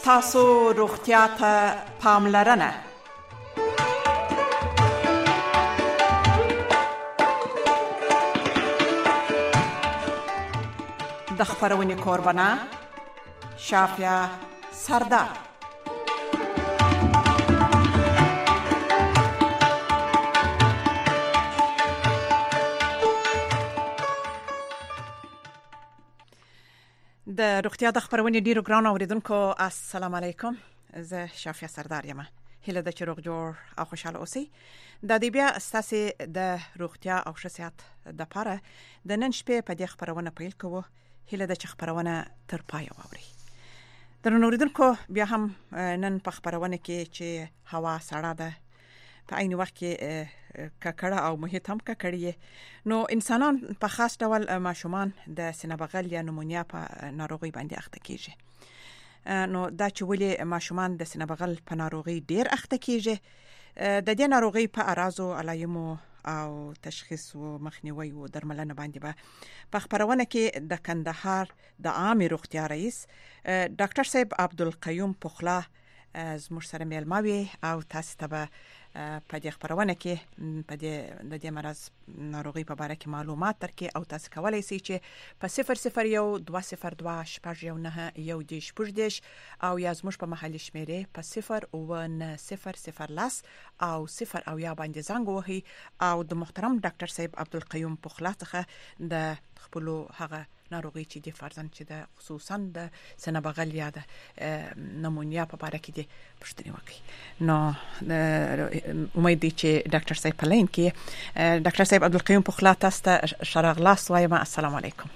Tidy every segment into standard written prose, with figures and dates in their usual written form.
ستاسو روغتیا ته پاملرنه. د خبرونې کوربنه شافیا سردار. د روغتیا د خبرونې ډیرو ګران اوریدونکو السلام علیکم. زه شافیا سردار یم. هیله ده چې روغ جوړ او خوشاله اوسئ. د دې بیا ستاسو د روغتیا او صحت د لپاره د نن شپې په دې خبرونه پیل کوو. هیله ده چې خبرونه تر پای واوري. درنو اوریدونکو بیا هم نن په خبرونه کې چې هوا سړه ده، په عین وخت کې ککړه او محیط هم ککړی، نو انسانان په خاص ډول ماشومان د سینه بغل یا نمونیا په ناروغي باندې اخته کیږي. نو دا چې ولې ماشومان د سینه بغل په ناروغي ډیر اخته کیږي، د دې ناروغي په اعراضو، علایمو او تشخیص او مخنیوي او درملنه باندې به په خبرونه کې د کندهار د عامه روغتیا رئیس ډاکټر صاحب عبدالقیوم پخلا زموږ سره میلماوي او تاسو ته په دې خبرونه کې د دې مرض ناروغي په اړه کې معلومات درکې او تاسو کولای شئ چې په 001 202 1 او یا زموږ په محلي شمیرې په 0 او 0 او یا باندې زنګ وهي او د محترم ډاکټر صاحب عبدالقیوم پخلا څخه د خپل هغه ناروغي چې د فرزند چې د خصوصا د سینه بغل یا د نمونیا په اړه کې د پښتني وکي. نو امید دي چې ډاکټر صاحب پلین کې ډاکټر صاحب عبدالقیوم پخلا تاسو ته شرغلاس وایم. السلام علیکم.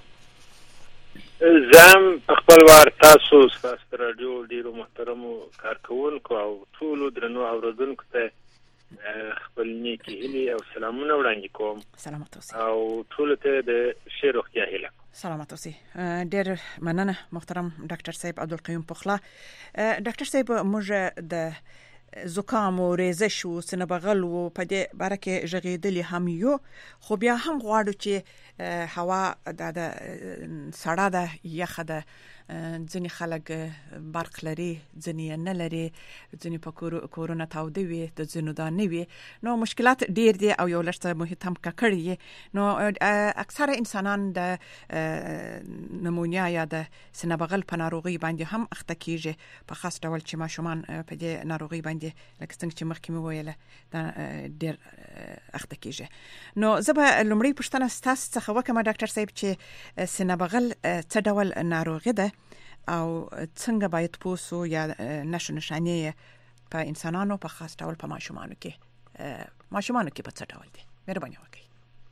زم خپل وار تاسو رادیو ډیرو محترمو کارکونکو او ټول درنو اوریدونکو ته خپل نیکی هیلې او سلامونه وړاندې کوم. سلامات اوسئ. او ټول ته د ښه روغتیا هیله. سلامات اوسئ. ډیر مننه محترم ډاکټر صاحب عبدالقیوم پخلا. ډاکټر صاحب موږ د زکام او ریزش او سینه بغل او په دې باره کې ژغېدلې هم یو، خو بیا هم غواړو چې هوا د سړه ده، یخه ده، ځینې خلک برق لري، ځینې نه لري، ځینې په کورونه تاوده وي، د ځینو دا نه وي، نو مشکلات ډیر دي او یو لږ محیط هم ککړ. نو اکثره انسانان د نمونیا یا د سینه بغل په ناروغي باندې هم اخته کیږي، په خاص ډول چې ماشومان په دې ناروغي باندې لکه څنګه چې مخکې مې ویله دا ډیر اخته کیږي. نو زه به لومړی پوښتنه ستاسو څخه وکړم ډاکټر صاحب چې سینه بغل څه ډول ناروغي ده او څنګه باید پوسو یا نښو نښانې په انسانانو په خاص ډول په ماشومانو کې په څه ډول دي؟ مهرباني وکړئ.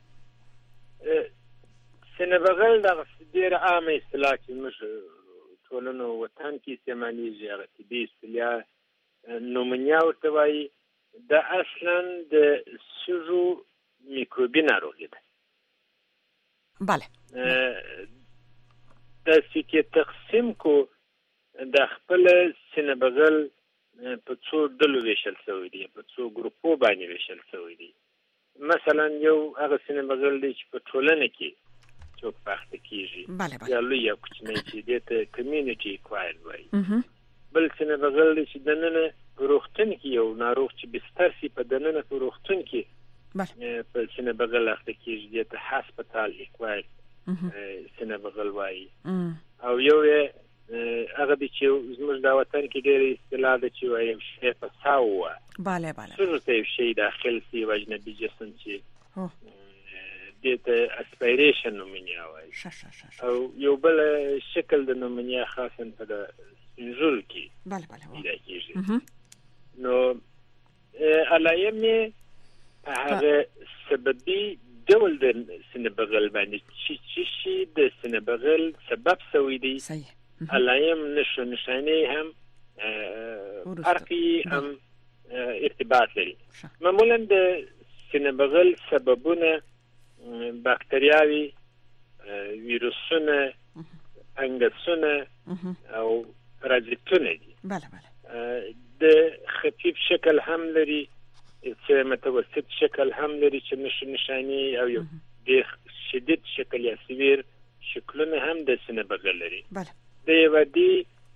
سینه بغل د ډیر عامه اصطلاح چې موږ ټولنو وطن کې استعمالېږي، هغه طبي اصطلاح نمونیا ورته وایي. د اصلا د سږو میکروبي ناروغي ده. بله. د سکه تقسیم کو د خپل سینه بغل په څو ډلو ویشل شوی دی، په څو ګروپو باندې ویشل شوی دی. مثلا یو هغه سینه بغل دی چې په ټولنه کې څوک پخته کیږي، یا لوی یا کوچنی چې دته کمیونټي اکوایر وایي. بل سینه بغل دی چې دننه روغتون کې یو ناروغ چې بستر سي په دننه په روغتون کې په سینه بغل اخته کیږي، دته هسپتال اکوایر سینه بغل وایي. او یو هغه د چې زموږ د وطن کې ډېر اصطلاح ده چې وایي شی په ساو. بله سره ته شی داخل سی و اجنبي جسم چې دته اسپیریشن نومونیا وایي. او یو بل شکل د نومونیا خاصه په انزول کې پیدا کیږي. نو علایمې هغه سببي ډول د سینه بغل باندې چې د سینه بغل سبب سوی دی، علایم نښو نښانې هم فرقي هم ارتباط لري. معمولا د سینه بغل سببونه باکتریاوي، ویروسونه، فنګسونه او پرازیتونه دي. د خفیف شکل هم لري، چې متوسط شکل هم لري چې نښو نښانې، او یو د شدید شکل یا سویر شکلونه هم د سینه بغل لري. د یو دی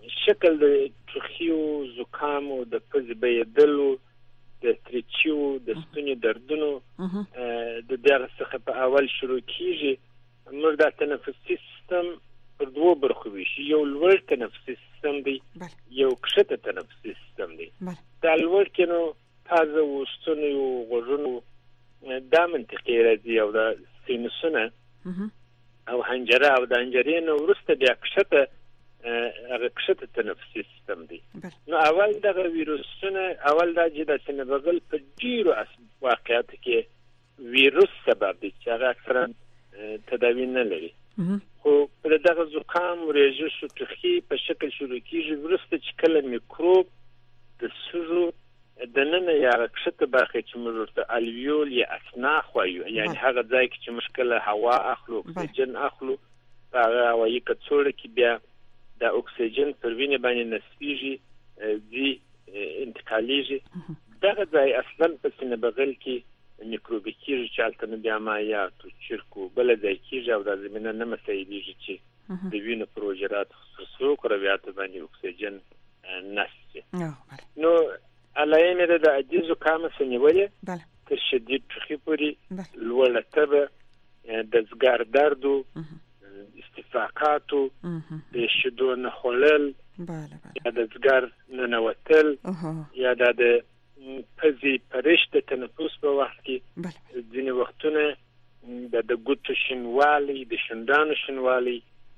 شکل د ټوخیو زکامو د پزې بهیدلو د تریچیو د ستوني دردونو د دغه څخه په اول شروع کیږي موږ د تنفسي سیستم پر دوه برخو ویشو یو لوړ تنفسي سیستم دی یو کښته تنفسي سیستم دی دا لوړ کې نو تازه وستونو غوږونو دا منطقې راځي او دا سینوسونه او حنجره او د حنجرې نه وروسته بیا هغه کښته تنفسي سیستم دی نو اول دغه ویروسونه اول دا چې د سینه بغل په ډیرو واقعاتو کې ویروس سبب دی چې هغه اکثرا تداوی نه لري خو په دغه زکام ورېژه شو ټوخي په شکل شروع کیږي وروسته چې کله میکروب د سږو د ننه یا کښته برخه چې موږ ورته الویول یا اکناخ وایو یعنی هغه ځای کې چې موږ کله هوا اخلو اکسیجن اخلو هغه هوایي کڅوړه کې بیا د اکسیجن پر وینې باندې نصفیږي ځي انتقالیږي دغه ځای اصلا په سینه بغل کې میکروبي کیږي چې هلته نو بیا مایعات او چرکو بله ځای کیږي او دا زمینه نه مساعدېږي چې د وینو په حجراتو خصوصي کرویاتو باندې اکسیجن نصب شي نو علایم د عادي زکام څخه نیولې تر شدید ټوخي پورې لوړه تبه د ځګر درد استفاقاتو د شیدو نه خوړل یا د ځګر ننوتل یا د پزې پرش د تنفس په وخت کې ځینې وختونه د ګوتو شینوالی د شونډانو شینوالی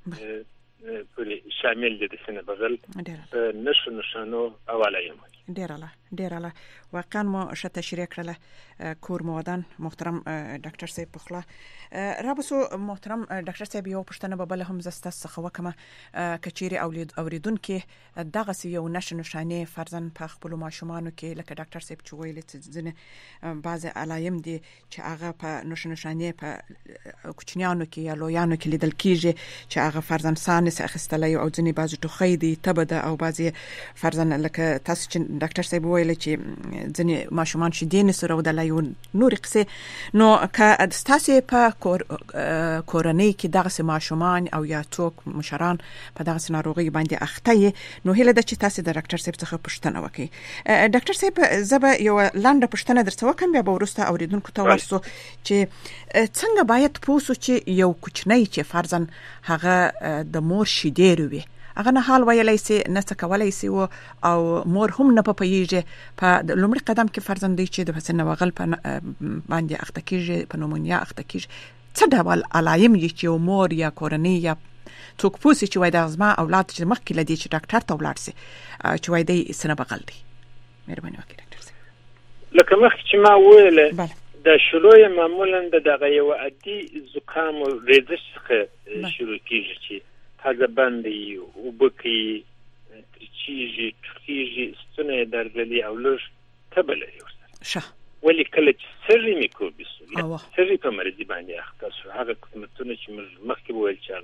شامل دي د سینه بغل په نښو نښانو علایم ډیر اعلی واقعا مو ښه تشریح کړله کور مودان محترم ډاکټر صاحب پخلا رابسو محترم ډاکټر صاحب یو پښتنه به بل هم زسته څخه وکمه کچيري اوریدونکو دغه یو نښه نښانه فرضاً په خپل ماشومانو کې لکه ډاکټر صاحب چې ویل چې ځنه بعض علایم دي چې هغه په نښه نښانه په کوچنیانو کې یا لویانو کې لیدل کیږي چې هغه فرضاً سانس اخستلای او ځنه بعض ټوخی دي تبه او بعض فرضاً لکه تاسو چې ډاکټر صاحب ویل چې ځنه ماشومان شیدین سره ودلایو نور قصه نو که تاسو په کورنۍ کې دغه ماشومان او یا څوک مشران په دغه ناروغي باندې اخته نو هله د چې تاسو د ډاکټر صاحب څخه پوښتنه وکړي ډاکټر صاحب زبه یو لاندې پوښتنه درته وکم بیا به ورسته اوریدونکو ته ورسو چې څنګه باید پوسو چې یو کوچنی چې فرضاً هغه د مور شیدې وي هغه نه حال ویلای سي نه څه کولای سي او مور هم نه پېږي په لومړي قدم کې فرضاً دی چې د حسن وغل په باندې اخته کېږي په نومونیا اخته کېږي څه ډول علایم چې مور یا کورنۍ یا څوک پوسي چې وای د ازما اولاد چې مخکې لدی چې ډاکټر ته ولاړ سي چې وای دی سنه بغل دی مهرباني وکړئ ډاکټر صاحب لکه مخکې چې ما ویل د شلوې معمولا دغه یو عادي زکام او ریزش څخه شروع کیږي چې تازه باندې او بکی ترچیږي ټوخیږي ستونی درځلي او لږ تبه لري ورسره ولې کله چې سري میکروب یا سري په مرضي باندې اخته شو هغه قسمتونه چې موږ مخکې وویل چې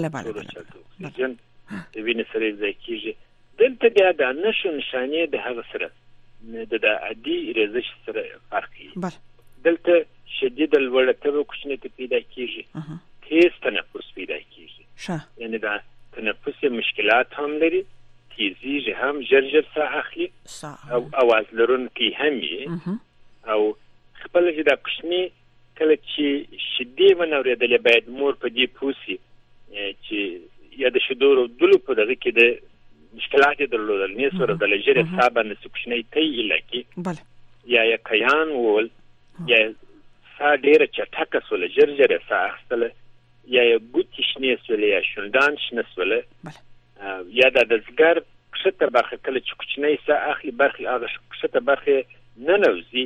هغه اکسیجن د وینې سره ځای کیږي دلته بیا د نښو نښانې د هغه سره د عادي ریزش سره فرق کوي دلته شدید لوړه تبه کوچنۍ ته پیدا کیږي تیز تنفس پیدا کیږي یعنی دا تنفس مشکلات هم لري تیزیږي هم ژر ساه اخلي او اواز لرونکي هم او خپل چې دا کوچنی کله چې شدید ونوریدل باید مور په دې پوسي چې یا د شدور دلو په دغه کې د مشکلات درلودل نه سره د لجره صاحب نه کوچنی تی الکی یا کیان ول یا سا ډیره چټکه سول ژر ساه اخستل یا ګوتې شنې سولې یا شونډان شنه سولې یا د ځګر کښته برخه کله چې کوچنی ساه اخلي برخه هغه کښته برخه نه نوځي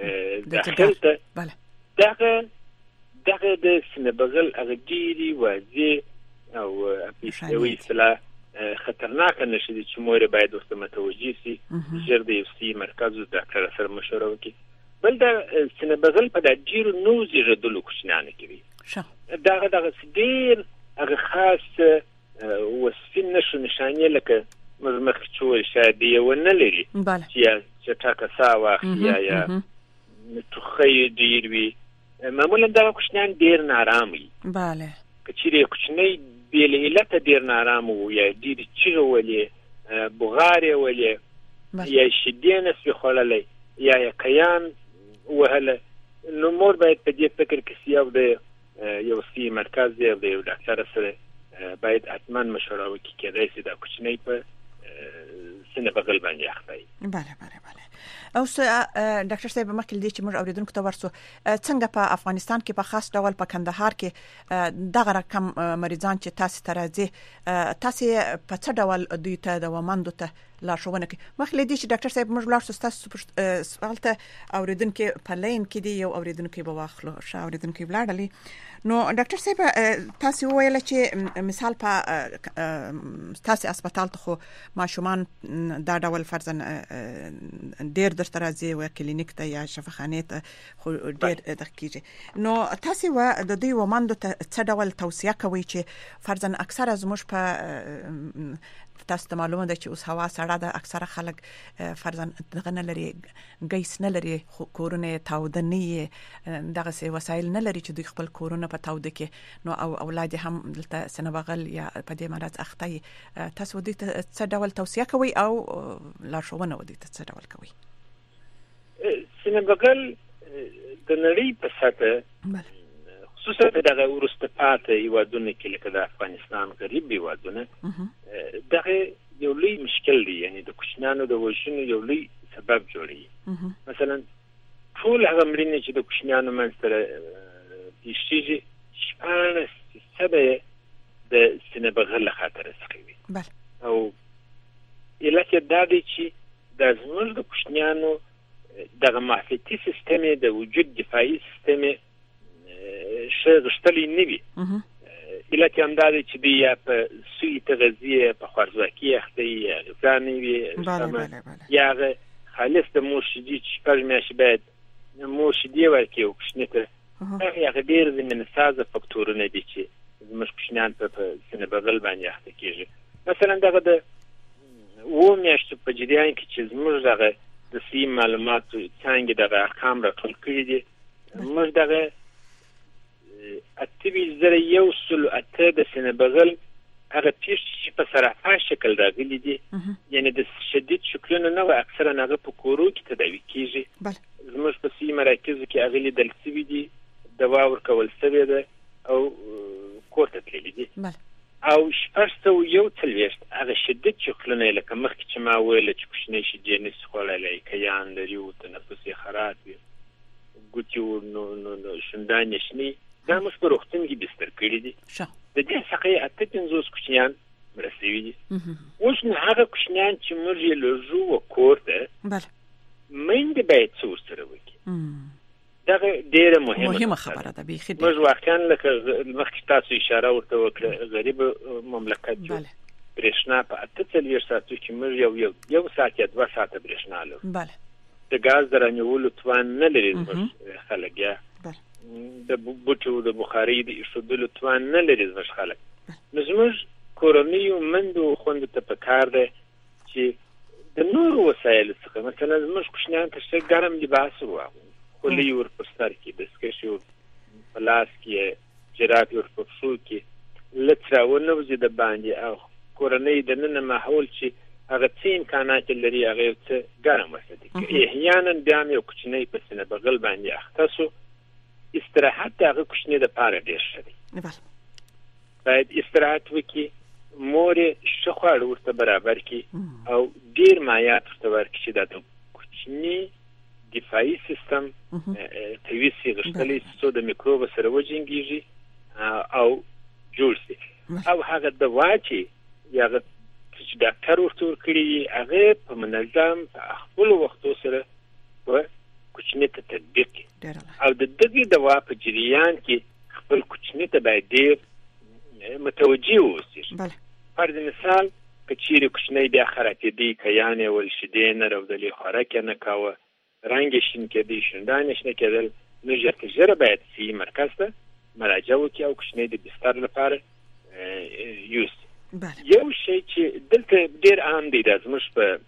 داخل دغه د سینه بغل هغه ډېرې واضح او اپیستوي اصطلاح خطرناکه نښې دي چې مور باید ورته متوجه سي ژر د یو سي مرکز ډاکټر سره مشوره وکړي بل د سینه بغل په د ډېرو نوزي ردلو کوچنیانو کې وي دغه ډېر هغه خاص وصفي نښو نښانې لکه موږ مخکې چې وویل شاید یو نه لري چې یا چټکه ساه واخلي یا ټوخی ډېر وي معمولا دغه کوچنیان ډېر نارام وي که چیرې کوچنی بې له علته ډېر نارام و یا ډېرې چیغې ولې بغاري ولې یا شیدې نسوي خوړلی یا کیان وهله، نو مور باید په دې فکر کې سي او د یو صحي مرکز دی او د یو ډاکټر سره باید حتما مشوره وکړي، کېدای شي دا کوچنی په سینه بغل باندې اخته. بله اوس ډاکټر صاحب مخکې دې چې موږ اوریدونکو ته ورسو څنګه په افغانستان کې په خاص ډول په کندهار کې دغه رقم مریضان چې تاسو ته راځي، تاسو په څه ډول دوی ته د ومندو ته لارښوونه کوي؟ مخکې دې چې ډاکټر صاحب موږ لاړ شو تاسو سوال ته اوریدونکو په لاین کې دی یو اوریدونکو به واخلو، شا اوریدونکو بلاړلی. نو ډاکټر صاحب تاسو ویل چې مثال په تاسو هسپتال ته خو ماشومان دا ډول فرضاً ډېر درته راځي و کلینیک ته یا شفاخانه ته خو ډېر دقیقه، نو تاسو د دوی ومندو ته څه ډول توصیه کوي چې فرضاً اکثره زموږ په تاسو ته معلومه ده چې اوس هوا سړه ده، اکثره خلک فرضاً دغه نه لري، ګیس نه لري، کورونه تاوده نه دغه سي وسایل نه لري چې دوی خپل کورونه په تاوده کې، نو او اولاد هم دلته سینه بغل یا په دې مرض اخته. تاسو دوی ته څه ډول توصیه کوي او لارښوونه ودی ته څه ډول کوي؟ سینه بغل د نړۍ په سطح خصوصا دغه ورسته پاتې هیوادونه کې لکه د افغانستان غریب هیوادونه دغه یو لوی مشکل دی، یعنی د کوچنیانو د وژنو یو لوی سبب جوړي. مثلا ټول هغه مړینې چې د کوچنیانو منځ ته پیښیږي 14% د سینه بغل له خطر څخه وي. او علت دا دی چې د زموږ د کوچنیانو دغه معافیتي سیستم د وجود دفاعي سیستم شې غشتلی نه وي. علت هم دا دی چې دی یا په سوی تغذیه په خوارزواکي اخته یا غذا نه وي یا خالص د موشدي چې شپږ میاشتې باید موشدي ورکړي او کوچني ته هغه ډېر زمینسازه فکتورونه دي چې زموږ کوچنیان په سینه بغل باندې اخته کېږي. مثلا دغه د 7 میاشتو په جریان کې چې زموږ دغه د صحي معلوماتو څانګې دغه ارقام راټول کړي دي، موږ دغه 8,108 د سینه بغل هغه پیښې چې په صرافه شکل راغلي دي، یعنی د شدید شکلونه نه اکثرا هغه په کورو کې تداوي کیږي. زموږ په صحي مراکزو کې هغه لیدل شوي دي، دوا ورکول شوې ده او کور ته تللي دي. او 641 هغه شدید شکلونه لکه مخکې چې ما ویل چې کوچنی شیدې نشي خوړلی، کیان لري او تنفس یې خراب وي، ګوتې نو شندانې شنې، دا موږ په روغتون کې بستر کړي دي. د دې څخه 58 کوچنیان مړه شوي دي. اوس نو هغه کوچنیان چې موږ یې لږو کور ته میندې باید څه ورسره وکړي، دغه ډېره مهمه خبره ده. موږ واقعا لکه مخکې تاسو اشاره ورته وکړه غریب مملکت جوړ برېښنا په 48 ساعتو کې موږ یو ساعت یا 2 ساعته برېښنا لرو. د ګاز د رانیولو توان نه لري زموږ خلک، یا د بوټو د بخارۍ د ایښودلو توان نه لري زموږ خلک. نو زموږ کورنیو مندو خوندو ته پکار ده چې د نورو وسایلو څخه مثلا زموږ کوچنیان ته ښه ګرم لباس واغوندي، خولۍ ور په سر کې، دستکشې ور په لاس کې، جرابې ور په پښو کې، لڅ راونوځي د باندې، او کورنۍ دننه ماحول چې هغه څه امکانات لري هغه یو څه ګرم وساتي. احیانا بیا هم یو کوچنی په سینه بغل باندې اخته سو، استراحت د هغه کوچنی دپاره ډېر ښه دی. باید استراحت وکړي، مور یې ښه خواړه ورته برابر کړي او ډېر مایعات ورته ورکړي چې دا د کوچني دفاعي سیستم قوي سي، غښتلی سي څو د میکروب سره وجنګېږي او جوړ سي. او هغه دوا چې هغه چې ډاکټر ورته ورکړي هغه په منظم په خپلو وختو سره په کوچني ته تطبیق کړي، او د دغې دوا په جریان کې خپل کوچني ته باید ډېر متوجه واوسي. فرض مثال که چیرې کوچنی بیا خرابېدی، کیان یې ول، شیدې نه رودلې، خوراک یې نه کاوه، رنګ یې شین کېدی، شندان یې شنه کېدل، نو ژر تر ژره باید صحي مرکز ته مراجعه وکړي او کوچنی د بستر لپاره یوسي. یو شی چې دلته ډېر عام دی، دا زموږ په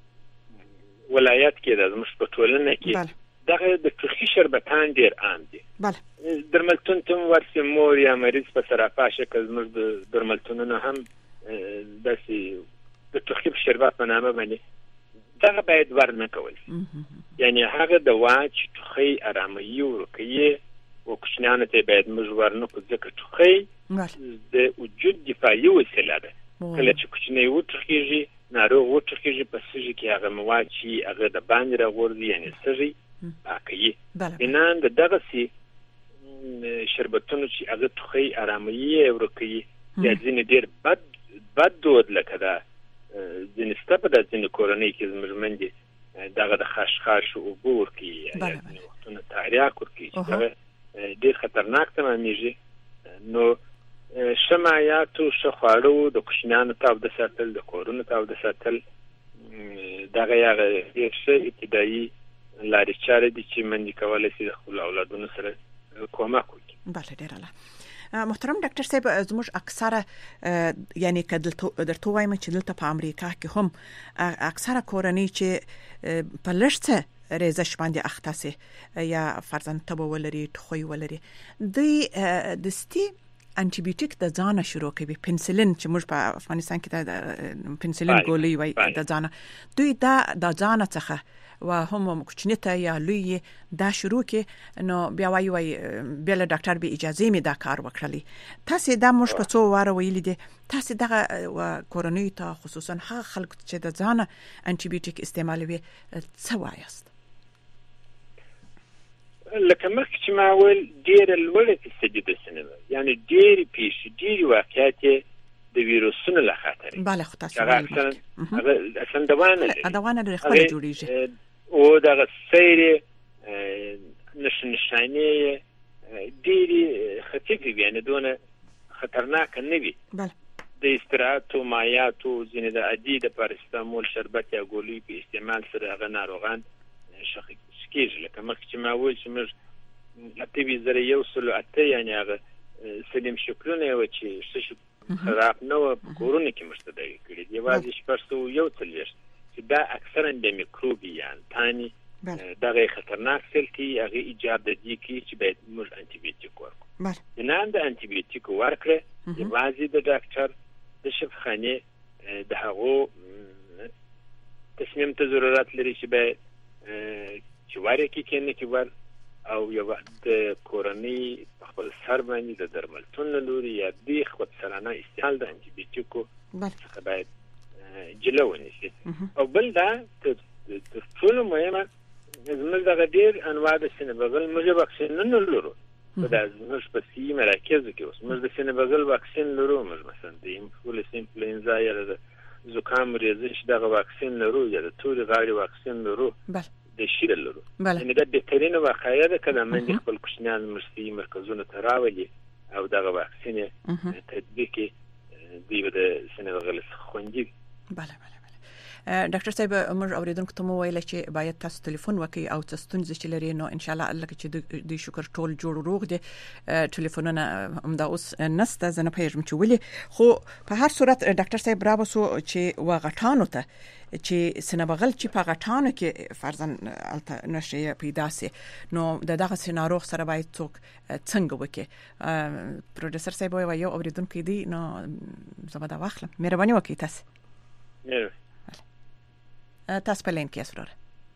ولایت کې، دا زموږ په ټولنه کې دغه د ټوخي شربتان ډېر عام دي. درملتون ته ورسي مور یا مریض په صرافه شکل زموږ د درملتونونو هم داسې د ټوخي شربت په نامه باندې دا باید ورنه کول یعنی هغه دوا چې ټوخي آرامي ورکوي او کوچنیانو ته باید موږ ورنه کو ځکه ټوخي د وجود دفاعي وسیله ده کله چې کوچنی وټخیږي ناروغ وټخیږي په سږي کې هغه مواد چې هغه د باندې راغورځي یعنی سږي پاکوي نن دغه سي شربتونه چې هغه ټوخي آرامي ورکوي یا ځینې ډېر بد دود لکه دا ځینې سته په ځینې کورنۍ کې زموږ مندي دغه د خشخاش او بور کې یا وختونه تاریاک ورکوي چې ډېر خطرناک تمامېږي نو شمایاتو شخواړو د کوچنیانو ته د ساتل د کورونو ته د ساتل دغه یغه ډېر ابتدایي لارې چارې دي چې منځ کولای شي د خپل اولادونو سره کومک وکړي. بله ډېر اعلی. محترم ډاکټر صاحب زموږ اکثره یعنی کله درته وایم چې دلته په امریکا کې هم اکثره کورنۍ چې په لږ ریزش باندې اخته سي یا فرضاً تبه ولري ټوخی ولري دوی دستي انټي بیوټیک د ځانه شروع کوي پنسلین چې موږ په افغانستان کې د پنسلین ګولۍ وای د ځانه دوی د ځانه څخه و هم کوچنیته یا لوی دا شروع کې نو بیا وای بل ډاکټر به اجازه می دا کار وکړلی تاسو دا موږ په څو واره ویل دي تاسو دغه کورونی ته خصوصا هغه خلک چې د ځانه انټي بیوټیک استعمالوي څه وایست لکه مخکې چې ما ویل ډېر لوړه فیصدي د سینما یعنی ډېر پیښې واقعیت د ویروسونو له خطر بله خو تاسو هغه اصلا دوانه لري خپل جوړیږي او دغه سیر نشانه ډېری خطرې یعنی دونه خطرناک نه وي بله د استراحت او مایعات او ځینې د عادي د پاراستامول شربت یا ګولۍ په استعمال سره هغه ناروغان کېږي لکه مخکې چې ما ویل چې موږ اته یعنی هغه سلیم شکلونه و چې څه خراب نه و کورونه کې مشتدل کړي دی یوازې 441 چې دا اکثرا د میکروبیان تانی دغه خطرناک سلتي هغه ایجاد دي چې باید موږ انټي بیوټیک ورکړو نه د انټي بیوټیک ورکړه یوازې د ډاکټر د شفاخانه د هغه تصمیم ته ضرورت لري چې باید چې واره کې کې ور او یو د کورنۍ خپل سر باندې د درملتون لوري یا د خپل سرانه استعمال د انټي بیوټیکو څخه باید جلو ونیسي او بل دا د ټول مهمه زموږ د غډیر انواع د سینې بغل موږ واکسینونه لرو دا زموږ په سی مراکز کې اوس موږ د سینې بغل واکسین لرو موږ مثلا د انفلوئنزا یا د زکام ریزش دغه واکسین لرو یا د توري غاړې واکسین لرو د شیدل لرو یعنی دا بهترینه واقعیت ده کله من خپل کوچنیان مرستي مرکزونه ته راولي او دغه واکسین تطبیق دی د سینې بغل خوندي بله ډاکټر صاحب موږ اوریدونکو ته مو ویل چې باید تاسو ټلیفون وکړئ او تاسو ستونزې چې لري نو ان شاء الله لکه چې د شکر ټول جوړ روغ دي ټلیفونونه هم دا اوس نسته زنه پیژم چې ولي خو په هر صورت ډاکټر صاحب راوسو چې وغټانو ته چې سنبغل چې په غټانو کې فرضاً نشه پیدا سي نو دغه سيناروغ سره باید څوک څنګه وکي پروډوسر صاحب وایي یو اوریدونکو دی نو زبده واخلم مهرباني وکړئ تاسو تاسو په لین کې اسرار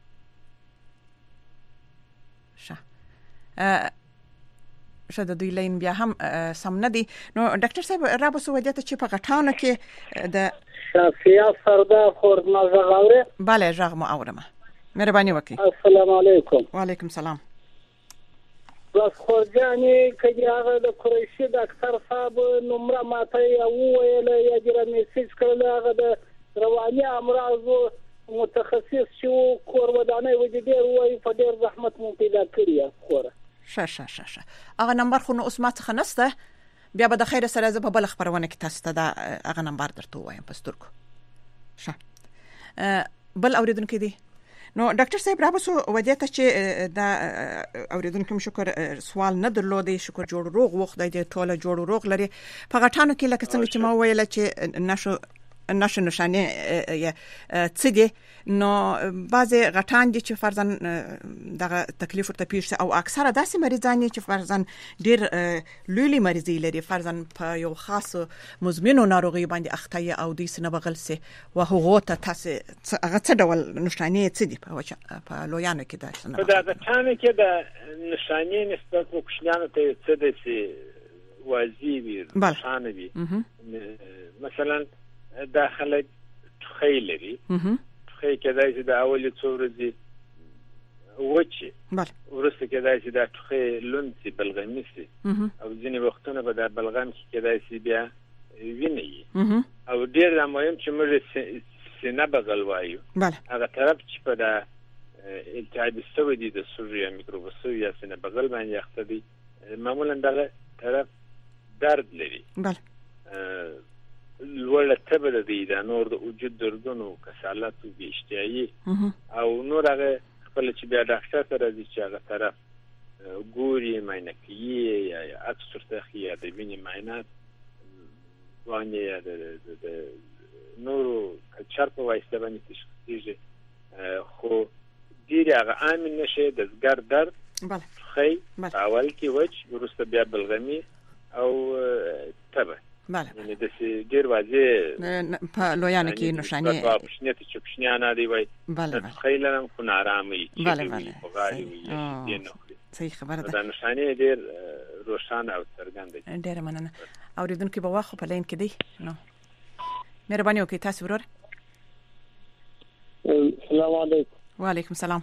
شاده دوی لین بیا هم سم نه دي نو ډاکټر صاحب رابسو ودیته چې په غټانو کې د شافیا سردار خورما زغاوره bale ژغ مو اورمه مهرباني وکړئ السلام علیکم وعلیکم السلام بس خورجانی کدی هغه د قریشي د اکثر صاحب نمره ماته او ویل یا جره میسج کړل هغه د رواني امراض متخصص شو کور ودانه وجدي وای په ډیر زحمت مو پیدا کړی خوره شه هغه نمبر خو نو اوس ما څخه نسته بیا به د خیر سره زه په بل خبرونه کې تاسو ته دا هغه نمبر درته وایم پسترکو شه بل اوریدونکو دی نو ډاکټر صاحب رابسو ودیته چې دا اوریدونکو شکر سوال نه درلودي شکر جوړ روغ وخت دی ټوله جوړ روغ لري په غټانو کې لکه څنګه چې ما ویل چې نشو نشه نشانه څه دي نو بعضی غټان دي چې فرضاً دغه تکلیف ورته پیښ او اکثره داسې مریضان چې فرضاً ډیر لولي مریضي لري فرضاً په یو خاص مزمنو ناروغي باندې اخته او د سینه بغل سي او هغه ته تاسو هغه څه ډول نشانه څه دي په لویانو کې دا څنګه دا غټان کې د نشانه نسبت کوچنیانو ته څه دي واضح وي نشانه وي مثلا داخله خیلري خې کېدای شي د اولي څو ورځې وچی ورسته کېدای شي د ټخې لونسي بلغمي سي او ځینې وختونه به د بلغم کې کېدای شي بیا ویني او ډېر مهم چې موږ سینه بغل وایو هغه طرف چې په د التهاب السودي د سوریا میکروبوسو یا سینه بغل باندې اخته دي معمولا دغه طرف درد لري لوړه تبه دي د نور د وجود دردونو کسالت او اشتهایی او نور هغه خپل چې بیا ډاکټر سره دي چې هغه طرف ګوري معاینه کوي یا اکثر تخیه د وینې معاینات باندې د نورو کلچر په واسطه باندې تشخیص خو ډیر هغه عامل نشه د زګر درد خې اول کې وچ ورسته بیا بلغمي او تبه یعنی د ډیر واځي په لویانو کې نشانه په پښنیت چې پښنیانه دی وای خیلرم خو نارامي صحیح خبره ده دا نشانه ډیر روښانه او څرګنده دي ډیر مننه اوریدونکو په واخو په لین کې دی نو مهرباني وکړئ تاسو ورور السلام علیکم وعلیکم السلام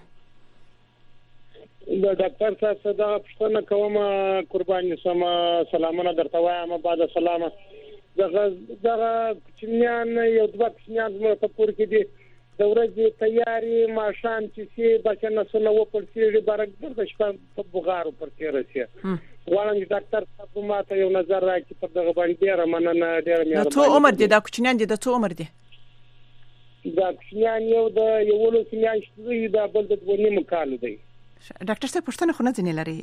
د ډاکټر صاحب دا پښتنه کوم قرباني سم سلامونه درته وایم بعد سلامه دغه چنيان یو دوه چنيان مې په پور کې دي د ورځې تیاری ماشان چې بچنه سره و پرسیږي برګ د شپه په بغارو پر تیرسي وړاندې ډاکټر صاحب ماته یو نظر راکړي په دغه باندې رمننه ډیر مې د تو عمر دي دا کوچنیان دي د تو عمر دي دا کوچنیان یو د یو ولو سنیان شوی دا بل د ونی مکال دی ډاکټر صاحب پښتنه خو نه ځنی لري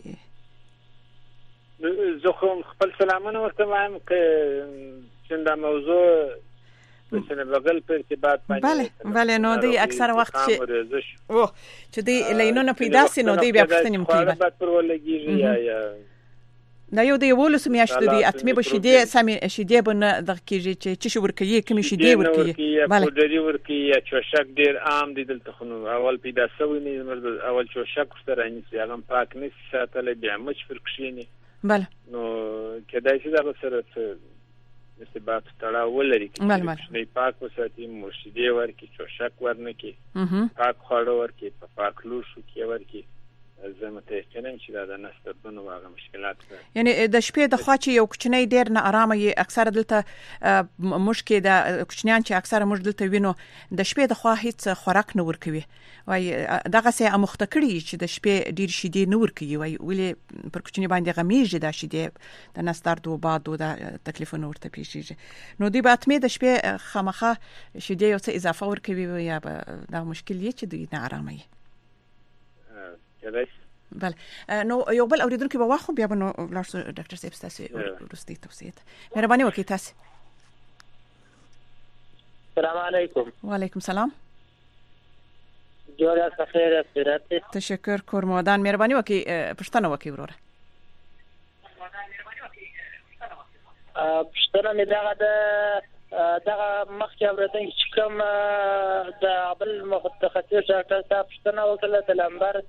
زه خو خپل سلامونه ورته وایم چې څنګه موضوع مثلا بغل په ارتباط باندې بله نو دی اکثر وخت چې دی لینونه پیدا سي نو دی بیا پښتنه مخې بعد پر ولګي یا دا یو دی ولوس میاشت دی اتمه به شیدې سمي شیدې بنه د کیږي چې شو ورکیږي کوم شیدې ورکیږي بله پودری ورکیږي یا چوشک ډیر عام دي دلته خو اول پیدا سوی نه اول چوشک سره نه هغه پاک نه ساتل بیا مچ فرکشینی بله نو کدای شي دا سره ارتباط تړاو ولري چې نه پاک وساتي مرشدي ورکی چوشک ورنکي پاک خواړه ورکی په پاک لوښو کې ورکی زمته یقینا چې دا د نستبنو واغه مشکلات یعنی د شپې د خوا چې یو کوچنی ډیر نه آرامه یې اکثر دلته مشکل د کوچنیان چې اکثر موږ دلته وینو د شپې د خوا هیڅ خوراک نه ورکوي وای دغه سه امخته کړی چې د شپې ډیر شیدې نه ورکوي وای ولې پر کوچنی باندې غمیږي د شیدې د نستر دو باد د تکلیفونه ورته پیښیږي نو دی به اتمه د شپې خامخه شیدې یو څه اضافه ورکوي یا دا مشکل یې چې دوی نه آرامه وي بله نو یو بل اوریدونکو به واخو بیا نو لارس ډاکټر صاحب تاسو ورستي توصیه مهرباني وکړئ تاسو السلام علیکم وعلیکم السلام جوړه خیر استراحت تشکر کورمودان مهرباني وکړئ پښتنه وکړئ وروره پښتنه مې دغه مخکې اوریدل چې کوم د بل متخصص ډاکټر صاحب پښتنه وکړه د لمبر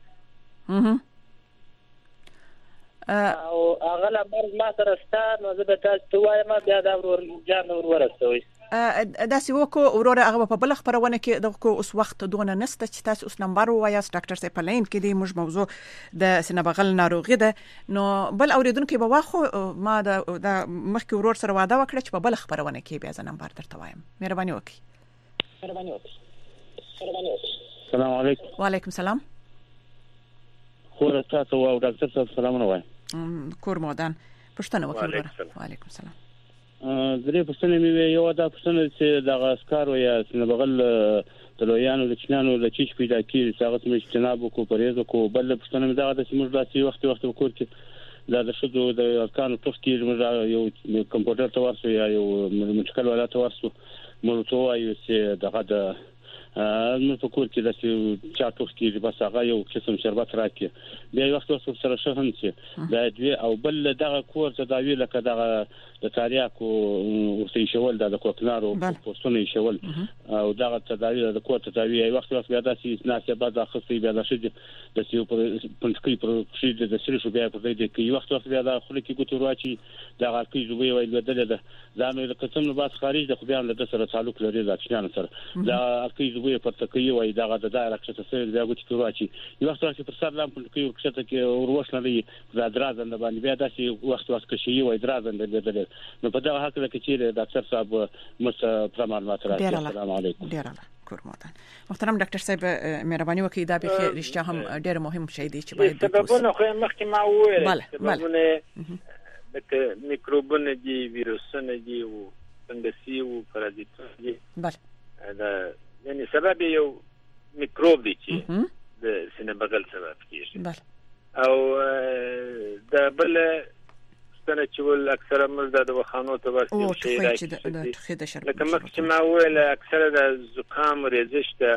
او هغه لمبر ما سره ستاسو نو زه به تاسو وایم بیا دا ورور جان ورسوي دا سی وکړو وروره هغه په بل خبرونه کې د اوس وخت دونه نسته چې تاسو اوس نمبر وایاست ډاکټر صاحب پلین کې دی موږ موضوع د سینه بغل ناروغي ده نو بل اوریدونکو به واخو ما د مخکې ورور سره واده وکړ چې په بل خبرونه کې بیا ز نمبر درته وایم مهرباني وکړئ السلام علیکم وعلیکم السلام خور تاسو او ډاکټر صاحب سلامونه وایم کورمودان پښتنه وکړه وعلیکم السلام درې پښتنه مې یو دا پښتنه چې د غاسکارو یا سینه بغل د لویانو د چنانو د چیچ پیدا کیږي هغه چې جناب کو پرېز کو بل پښتنه مې دا د سیمور داسې وخت وکړ چې دا د شدو د ارکانو تخ کې یو کمپیوټر ته ورسو یا یو مټکل ولا ته ورسو موږ وایو چې دغه د نو په کور کې د چاټوس کې بس هغه یو قسم شربت راکې بیا یو وخت سره شهم چې دا دوی او بل دغه کور ته دا ویل کړه دغه د تاریاکو ورته شول د کوکنارو پوسټونه شول او دغه تداوی د کور تداوی یو وخت بیا داسې ناسه بعد اخستي بیا د شید د سیو پنځکې پر شید د سری شو بیا په دې کې یو وخت بیا د خلک کې ګوتو راچی دغه کې جوړوي ویل بدل ده ځانو د قسم له باس خارج د خو بیا له سره تعلق لري د اکشن سره دا کې جوړوي په تکي وای دغه د دایره کې څه بیا ګوتو راچی یو وخت راځي پر سر لام په کې ورکشته کې وروښنه دی دا درازن باندې بیا داسې وخت کې شي وای درازن بدل نو په دا حق کې چې ډاکټر صاحب مس معلومات راځي السلام علیکم ډیر الله کورمودان محترم ډاکټر صاحب مهرباني وکړئ دا به رښتیا هم ډیر مهم شی دی چې باید سببونه خو مخکې ما وویل سببونه د میکروبونه دي ویروسونه دي او فنګسي او پرازیتونه دي دا یعنی سبب یو میکروب دی چې د سینه بغل سبب کیږي او د بل ستنه چې ول اکثره مرده د وخانو ته ورسي شي راځي لکه مخکې چې ما ویل اکثره د زکام ریزش ته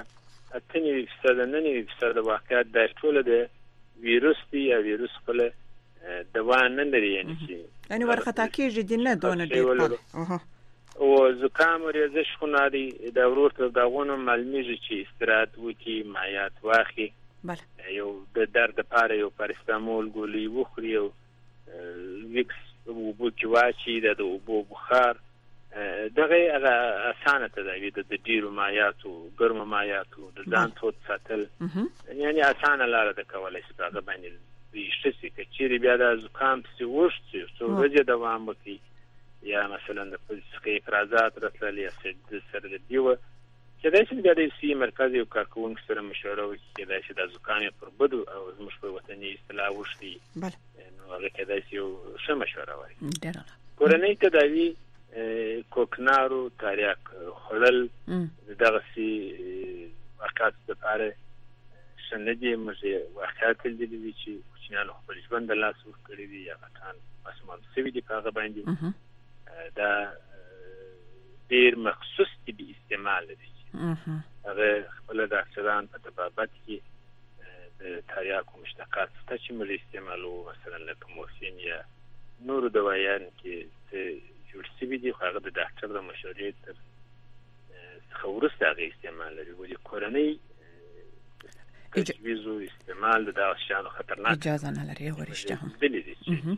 98% واقعیت د ټول د ویروس دی او ویروس خپل دوا نه لري یعنی ورختا کېږي د نه دونه ډیر او زکام ریزش خو ناري د ورورته دغونه معلومیږي چې استراحت وکي مایات واخی یو د درد لپاره یو پاراستامول ګولۍ وخوري او ویکس او بوچواچی د اوبو بخار دغه هغه اسانه تداوی د ډیرو مایاتو ګرم مایاتو د ځان توت ساتل یعنی اسانه لاره د کولای شي هغه باندې ویشتي چې بیا د زکام څخه وښتي څو ورځې دوام وکړي یا مثلا د پولیسي افرازات رسل یا سره دیوه چې د شي د سی مرکزي او کارکون سره مشوره وکړي د شي د زکام پر بدو او زموږ په وطني اصطلاح وښتي نو هغه کېدای شي څه مشوره وایي کورنۍ تداوی کوکنارو تاریاک خلل دغه سي واقعات لپاره سندې مزه واقعات دي چې کوچنیانو خپل ژوند د لاس ور کړی دي یا کتان اسمان سوي دي په هغه باندې دا ډیر مخصوص دي استعمال دي هغه خپل د اکسدان په تبابت کې د تاریاکو مشتقات څخه چې موږ استعمالو مثلا لکه مورفین یا نور دوايان کې جوړ شوي دي هغه د ډاکټر د مشورې تر څخه وروسته هغه استعمال لري ولې کورنۍ تجویز او استعمال د داسې خطرناک اجازه نه لري ورشته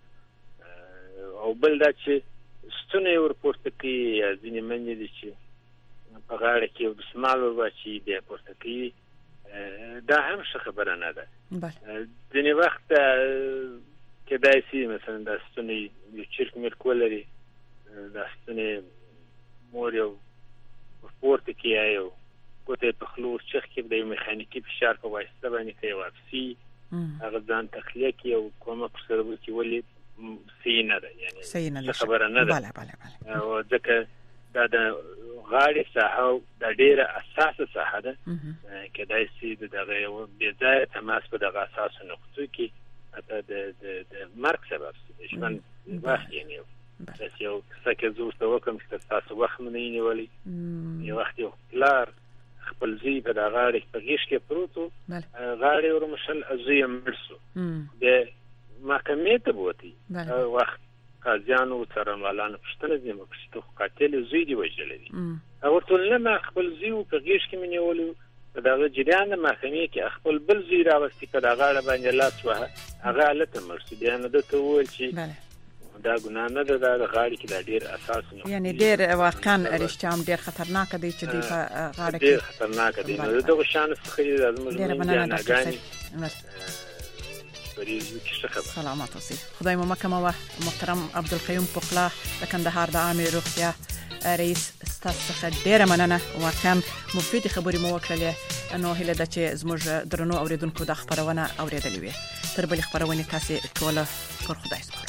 او بل دا چې ستونی ورپورته کوي یا ځینې منې دي چې په غاړه کې یو دسمال ورواچي بیا پورته کوي دا هم ښه خبره نه ده ځینې وخت کېدای شي مثلا دا ستونی یو چرک مرک ولري دا ستونی مور یو ورپورته کوي یو ګوتې په خلو چخ کې د یو میخانیکي فشار په واسطه باندې کوي واپسي هغه ځان تخلیه کوي او کومه پر سره وکړي ولې سینه ده یعنی خبره نه ده او ځکه دا د غاړې ساحه د ډیره اساسه ساحه ده کېدای شي دغه یو بې ځایه تماس په دغه اساسو نقطو کې حتی د مرګ سبب شي ژوند وخت یعنی داسې یو څه کې زه ورته وکړم چې تاسو وخت مې نه نیولی یو وخت یو پلار خپل زوی په دغه غاړې په غېږ کې پروت و غاړې ورمشل زوی یې مړ شو د محکمې ته بوتي وخت قاضیانو څارنوالانو پوښتنه دي موږ چې قاتل زوی دی وژلی دي هغه ټول نه ما خپل زوی په غېږ کې مې نیولو په دغه جریان د محکمې کې خپل بل زوی راوستي په دغه غاړه باندې لاس وهه هغه هلته مړ شو بیا نو درته وویل چې دا ګناه نه ده د غاړې کې دا ډېر اساس نه یعنی ډېر واقعا رښتیا هم ډېر خطرناک دی چې دوی په غاړه کې ډېر خطرناک دی نو دغه شان څخه زموږ سلامات اوسئ خدای مو مکه مو محترم عبدالقیوم پخلا د کندهار د عامه روغتیا رئیس ستاسو څخه ډیره مننه واقعا مفید خبرې مو وکړلې نو هیله ده چې زموږ درنو اوریدونکو د خبرونه اوریدلې وي تر بل خبرونه تاسو ټول پر خدای